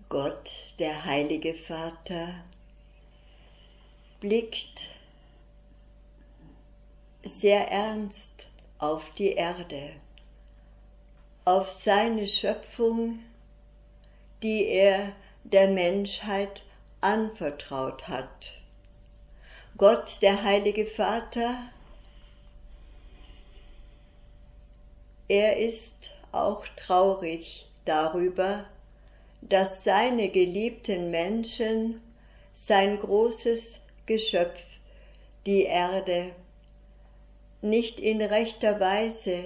Gott, der heilige Vater, blickt sehr ernst auf die Erde, auf seine Schöpfung, die er der Menschheit anvertraut hat. Gott, der heilige Vater, er ist auch traurig darüber, dass seine geliebten Menschen sein großes Geschöpf, die Erde, nicht in rechter Weise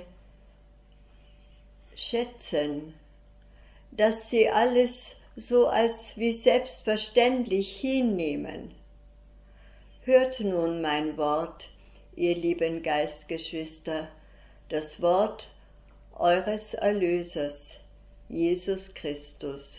schätzen, dass sie alles so als wie selbstverständlich hinnehmen. Hört nun mein Wort, ihr lieben Geistgeschwister, das Wort eures Erlösers, Jesus Christus.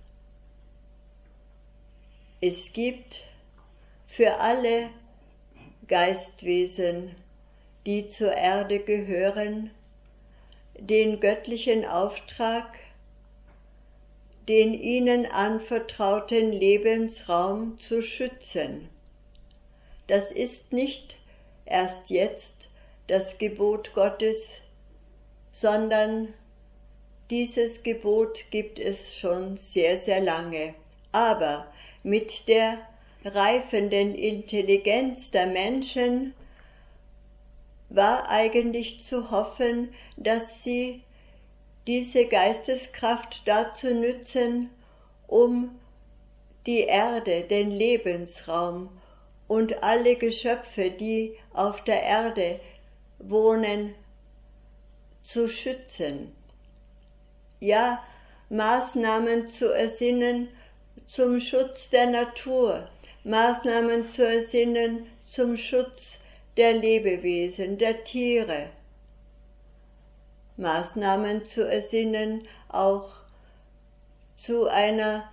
Es gibt für alle Geistwesen, die zur Erde gehören, den göttlichen Auftrag, den ihnen anvertrauten Lebensraum zu schützen. Das ist nicht erst jetzt das Gebot Gottes, sondern dieses Gebot gibt es schon sehr, sehr lange. Aber mit der reifenden Intelligenz der Menschen war eigentlich zu hoffen, dass sie diese Geisteskraft dazu nützen, um die Erde, den Lebensraum und alle Geschöpfe, die auf der Erde wohnen, zu schützen. Ja, Maßnahmen zu ersinnen zum Schutz der Natur, Maßnahmen zu ersinnen zum Schutz der Lebewesen, der Tiere, Maßnahmen zu ersinnen auch zu einer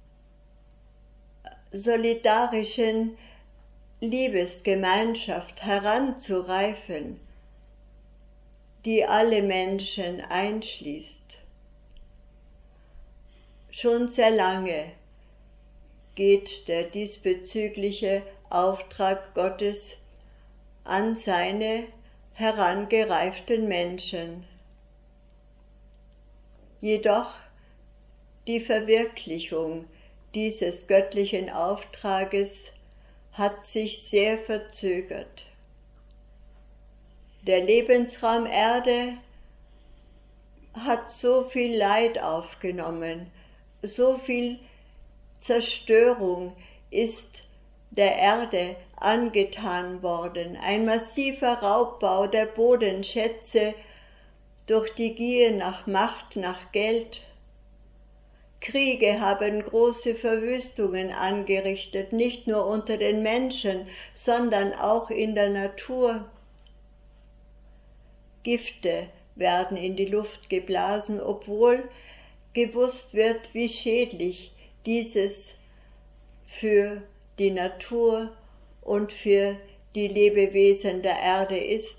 solidarischen Liebesgemeinschaft heranzureifen, die alle Menschen einschließt. Schon sehr lange geht der diesbezügliche Auftrag Gottes an seine herangereiften Menschen. Jedoch die Verwirklichung dieses göttlichen Auftrages hat sich sehr verzögert. Der Lebensraum Erde hat so viel Leid aufgenommen, so viel Zerstörung ist der Erde angetan worden, ein massiver Raubbau der Bodenschätze durch die Gier nach Macht, nach Geld. Kriege haben große Verwüstungen angerichtet, nicht nur unter den Menschen, sondern auch in der Natur. Gifte werden in die Luft geblasen, obwohl gewusst wird, wie schädlich dieses für die Natur und für die Lebewesen der Erde ist.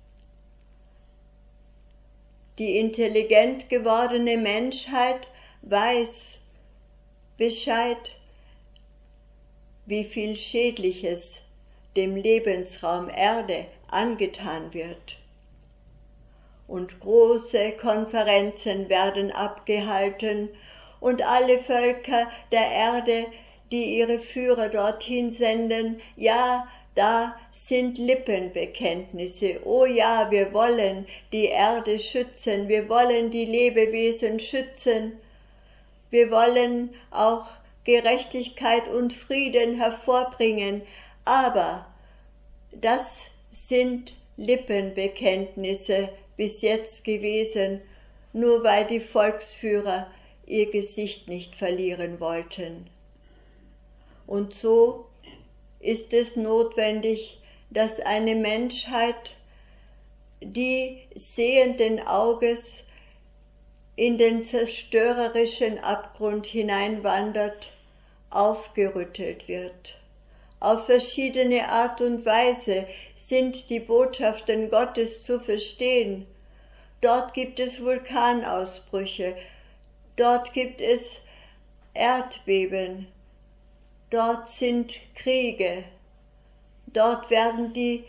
Die intelligent gewordene Menschheit weiß Bescheid, wie viel Schädliches dem Lebensraum Erde angetan wird. Und große Konferenzen werden abgehalten und alle Völker der Erde, die ihre Führer dorthin senden, ja, da sind Lippenbekenntnisse. Oh ja, wir wollen die Erde schützen, wir wollen die Lebewesen schützen, wir wollen auch Gerechtigkeit und Frieden hervorbringen, aber das sind Lippenbekenntnisse bis jetzt gewesen, nur weil die Volksführer ihr Gesicht nicht verlieren wollten. Und so ist es notwendig, dass eine Menschheit, die sehenden Auges in den zerstörerischen Abgrund hineinwandert, aufgerüttelt wird. Auf verschiedene Art und Weise sind die Botschaften Gottes zu verstehen. Dort gibt es Vulkanausbrüche, dort gibt es Erdbeben, dort sind Kriege, dort werden die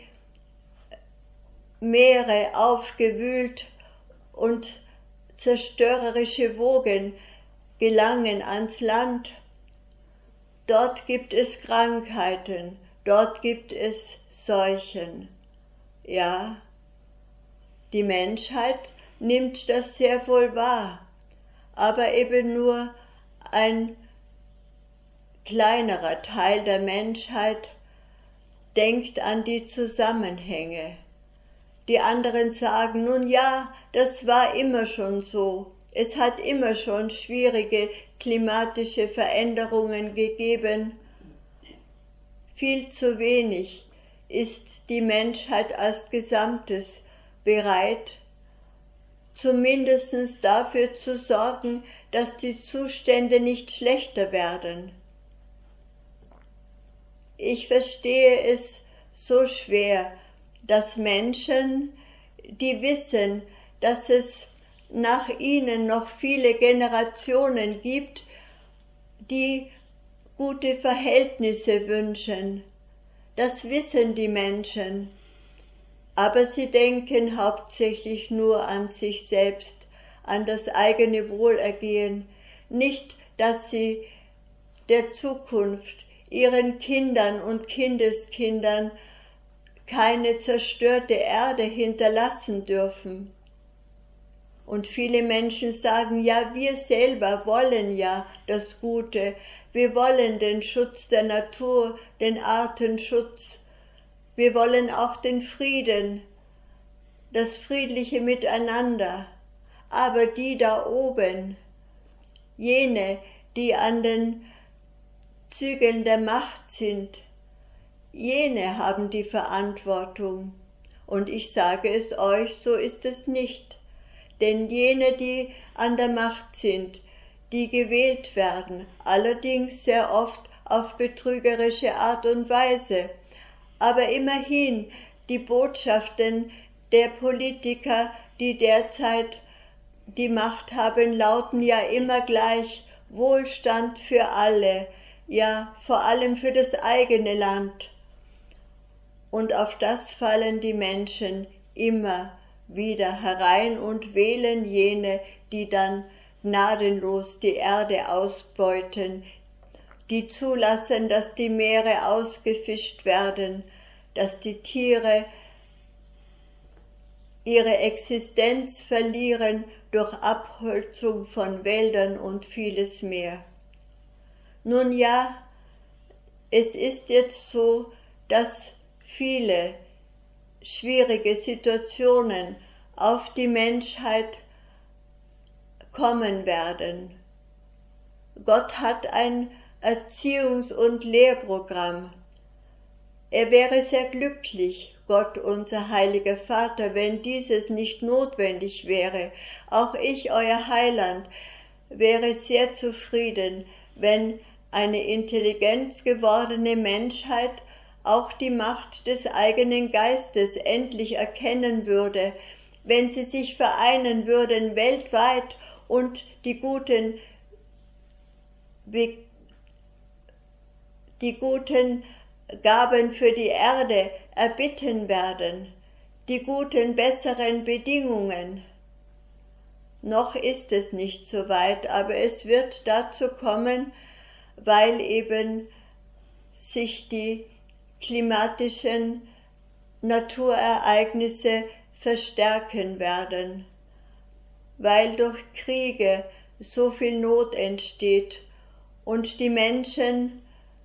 Meere aufgewühlt und zerstörerische Wogen gelangen ans Land. Dort gibt es Krankheiten, dort gibt es Seuchen. Ja, die Menschheit nimmt das sehr wohl wahr, aber eben nur ein kleinerer Teil der Menschheit denkt an die Zusammenhänge. Die anderen sagen, nun ja, das war immer schon so. Es hat immer schon schwierige klimatische Veränderungen gegeben. Viel zu wenig ist die Menschheit als Gesamtes bereit, zumindest dafür zu sorgen, dass die Zustände nicht schlechter werden. Ich verstehe es so schwer, dass Menschen, die wissen, dass es nach ihnen noch viele Generationen gibt, die gute Verhältnisse wünschen. Das wissen die Menschen, aber sie denken hauptsächlich nur an sich selbst, an das eigene Wohlergehen, nicht, dass sie der Zukunft, ihren Kindern und Kindeskindern keine zerstörte Erde hinterlassen dürfen. Und viele Menschen sagen, ja, wir selber wollen ja das Gute, wir wollen den Schutz der Natur, den Artenschutz, wir wollen auch den Frieden, das friedliche Miteinander. Aber die da oben, jene, die an den Zügeln der Macht sind, jene haben die Verantwortung. Und ich sage es euch, so ist es nicht. Denn jene, die an der Macht sind, die gewählt werden, allerdings sehr oft auf betrügerische Art und Weise, aber immerhin die Botschaften der Politiker, die derzeit die Macht haben, lauten ja immer gleich: Wohlstand für alle, ja vor allem für das eigene Land. Und auf das fallen die Menschen immer wieder herein und wählen jene, die dann gnadenlos die Erde ausbeuten, die zulassen, dass die Meere ausgefischt werden, dass die Tiere ihre Existenz verlieren durch Abholzung von Wäldern und vieles mehr. Nun ja, es ist jetzt so, dass viele schwierige Situationen auf die Menschheit kommen werden. Gott hat ein Erziehungs- und Lehrprogramm. Er wäre sehr glücklich, Gott, unser heiliger Vater, wenn dieses nicht notwendig wäre. Auch ich, euer Heiland, wäre sehr zufrieden, wenn eine intelligent gewordene Menschheit auch die Macht des eigenen Geistes endlich erkennen würde, wenn sie sich vereinen würden weltweit und die guten Gaben für die Erde erbitten werden, die guten, besseren Bedingungen. Noch ist es nicht so weit, aber es wird dazu kommen, weil eben sich die klimatischen Naturereignisse verstärken werden, weil durch Kriege so viel Not entsteht und die Menschen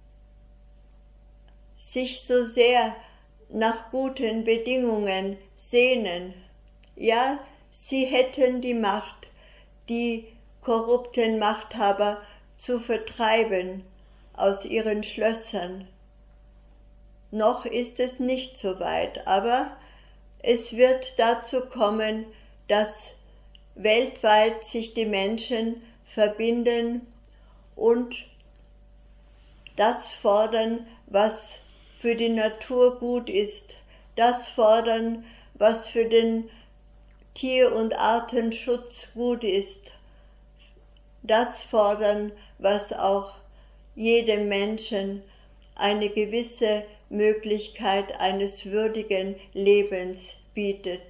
sich so sehr nach guten Bedingungen sehnen. Ja, sie hätten die Macht, die korrupten Machthaber zu vertreiben aus ihren Schlössern. Noch ist es nicht so weit, aber es wird dazu kommen, dass weltweit sich die Menschen verbinden und das fordern, was für die Natur gut ist, das fordern, was für den Tier- und Artenschutz gut ist, das fordern, was auch jedem Menschen eine gewisse Möglichkeit eines würdigen Lebens bietet.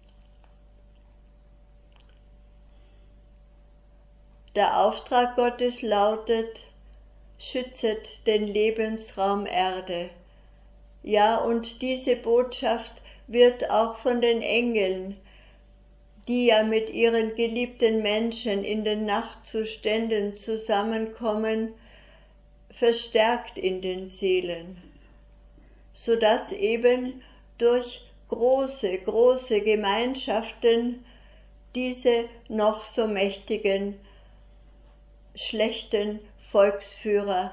Der Auftrag Gottes lautet: schützet den Lebensraum Erde. Ja, und diese Botschaft wird auch von den Engeln, die ja mit ihren geliebten Menschen in den Nachtzuständen zusammenkommen, verstärkt in den Seelen, sodass eben durch große, große Gemeinschaften diese noch so mächtigen, schlechten Volksführer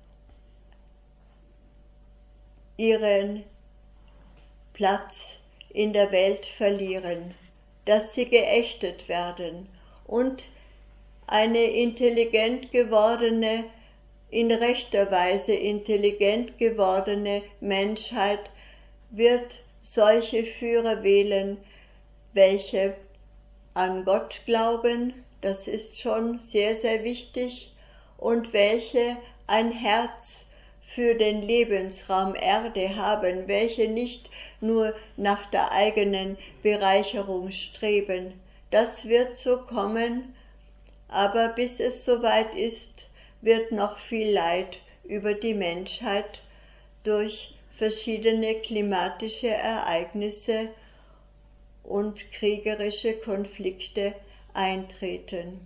ihren Platz in der Welt verlieren, dass sie geächtet werden und eine intelligent gewordene, in rechter Weise intelligent gewordene Menschheit wird solche Führer wählen, welche an Gott glauben, das ist schon sehr, sehr wichtig, und welche ein Herz für den Lebensraum Erde haben, welche nicht nur nach der eigenen Bereicherung streben. Das wird so kommen, aber bis es soweit ist, wird noch viel Leid über die Menschheit durch verschiedene klimatische Ereignisse und kriegerische Konflikte eintreten.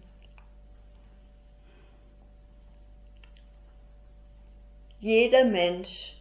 Jeder Mensch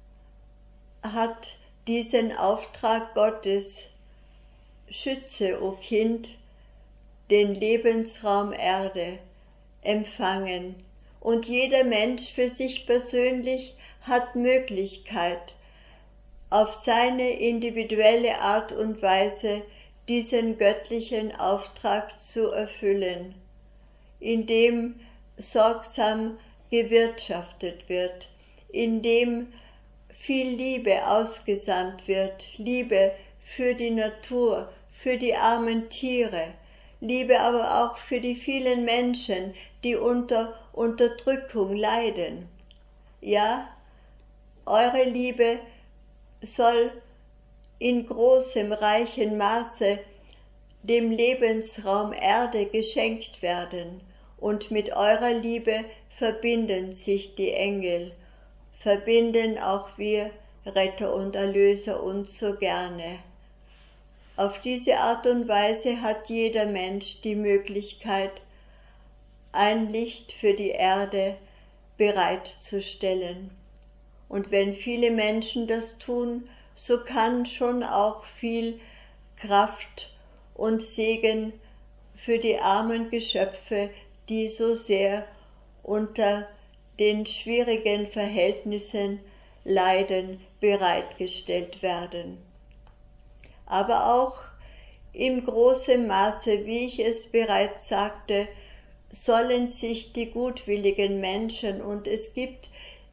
hat diesen Auftrag Gottes: schütze, o Kind, den Lebensraum Erde, empfangen. Und jeder Mensch für sich persönlich hat Möglichkeit, auf seine individuelle Art und Weise diesen göttlichen Auftrag zu erfüllen, indem sorgsam gewirtschaftet wird, indem viel Liebe ausgesandt wird, Liebe für die Natur, für die armen Tiere, Liebe aber auch für die vielen Menschen, die unter Unterdrückung leiden. Ja, eure Liebe soll in großem, reichen Maße dem Lebensraum Erde geschenkt werden, und mit eurer Liebe verbinden sich die Engel, verbinden auch wir Retter und Erlöser uns so gerne. Auf diese Art und Weise hat jeder Mensch die Möglichkeit, ein Licht für die Erde bereitzustellen. Und wenn viele Menschen das tun, so kann schon auch viel Kraft und Segen für die armen Geschöpfe, die so sehr unter den schwierigen Verhältnissen leiden, bereitgestellt werden. Aber auch in großem Maße, wie ich es bereits sagte, sollen sich die gutwilligen Menschen, und es gibt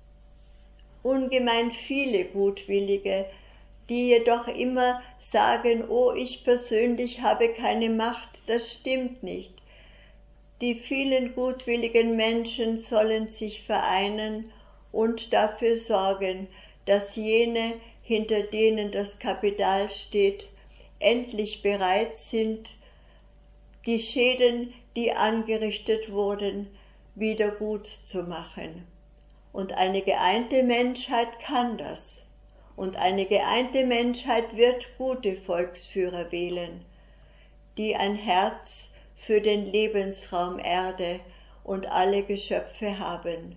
ungemein viele Gutwillige, die jedoch immer sagen: oh, ich persönlich habe keine Macht, das stimmt nicht. Die vielen gutwilligen Menschen sollen sich vereinen und dafür sorgen, dass jene, hinter denen das Kapital steht, endlich bereit sind, die Schäden, die angerichtet wurden, wieder gut zu machen. Und eine geeinte Menschheit kann das. Und eine geeinte Menschheit wird gute Volksführer wählen, die ein Herz für den Lebensraum Erde und alle Geschöpfe haben.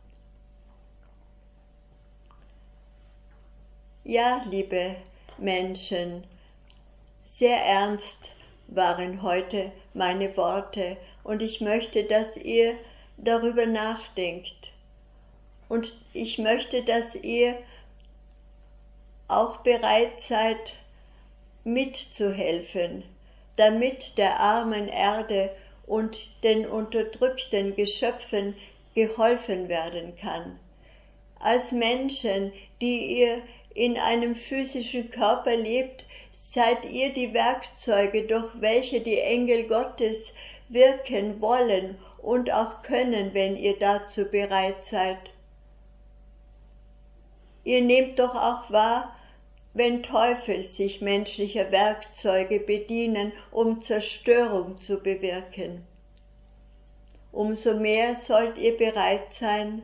Ja, liebe Menschen, sehr ernst waren heute meine Worte, und ich möchte, dass ihr darüber nachdenkt. Und ich möchte, dass ihr auch bereit seid, mitzuhelfen, damit der armen Erde und den unterdrückten Geschöpfen geholfen werden kann. Als Menschen, die ihr in einem physischen Körper lebt, seid ihr die Werkzeuge, durch welche die Engel Gottes wirken wollen, und auch können, wenn ihr dazu bereit seid. Ihr nehmt doch auch wahr, wenn Teufel sich menschlicher Werkzeuge bedienen, um Zerstörung zu bewirken. Umso mehr sollt ihr bereit sein,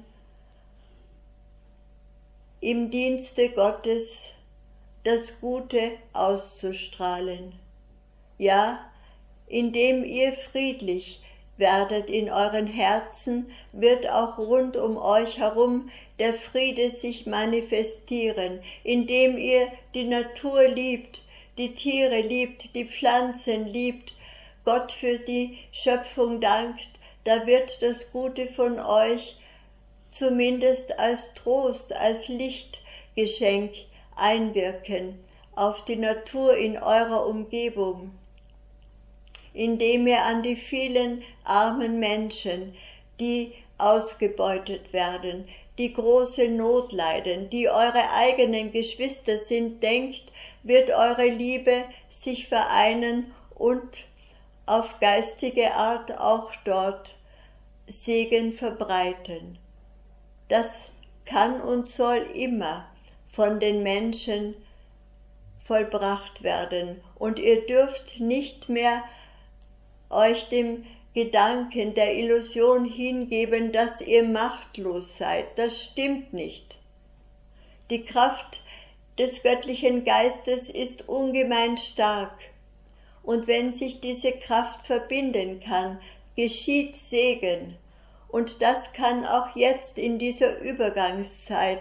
im Dienste Gottes das Gute auszustrahlen. Ja, indem ihr friedlich werdet in euren Herzen, wird auch rund um euch herum der Friede sich manifestieren, indem ihr die Natur liebt, die Tiere liebt, die Pflanzen liebt, Gott für die Schöpfung dankt, da wird das Gute von euch zumindest als Trost, als Lichtgeschenk einwirken auf die Natur in eurer Umgebung, indem ihr an die vielen armen Menschen, die ausgebeutet werden, die große Not leiden, die eure eigenen Geschwister sind, denkt, wird eure Liebe sich vereinen und auf geistige Art auch dort Segen verbreiten. Das kann und soll immer von den Menschen vollbracht werden, und ihr dürft nicht mehr euch dem Gedanken der Illusion hingeben, dass ihr machtlos seid. Das stimmt nicht. Die Kraft des göttlichen Geistes ist ungemein stark, und wenn sich diese Kraft verbinden kann, geschieht Segen, und das kann auch jetzt in dieser Übergangszeit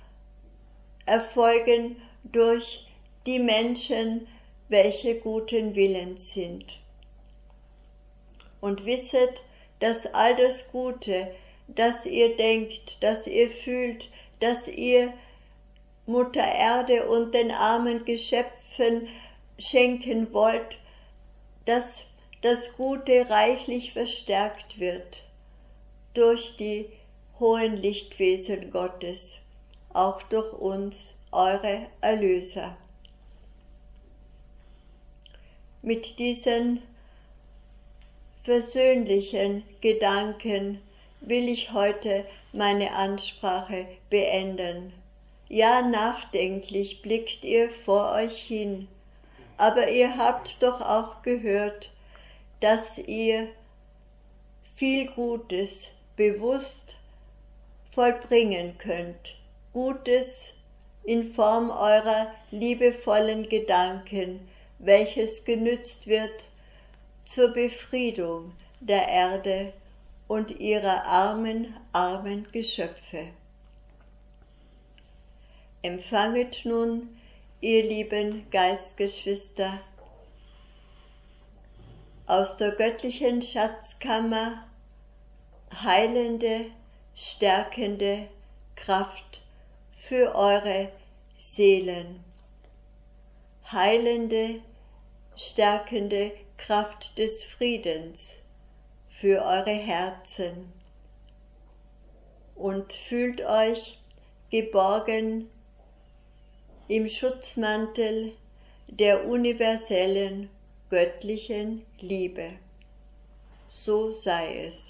erfolgen durch die Menschen, welche guten Willens sind. Und wisset, dass all das Gute, das ihr denkt, das ihr fühlt, das ihr Mutter Erde und den armen Geschöpfen schenken wollt, dass das Gute reichlich verstärkt wird durch die hohen Lichtwesen Gottes, auch durch uns, eure Erlöser. Mit diesen versöhnlichen Gedanken will ich heute meine Ansprache beenden. Ja, nachdenklich blickt ihr vor euch hin, aber ihr habt doch auch gehört, dass ihr viel Gutes bewusst vollbringen könnt, Gutes in Form eurer liebevollen Gedanken, welches genützt wird zur Befriedung der Erde und ihrer armen Geschöpfe. Empfanget nun, ihr lieben Geistgeschwister, aus der göttlichen Schatzkammer heilende, stärkende Kraft für eure Seelen, heilende, stärkende Kraft des Friedens für eure Herzen, und fühlt euch geborgen im Schutzmantel der universellen göttlichen Liebe. So sei es.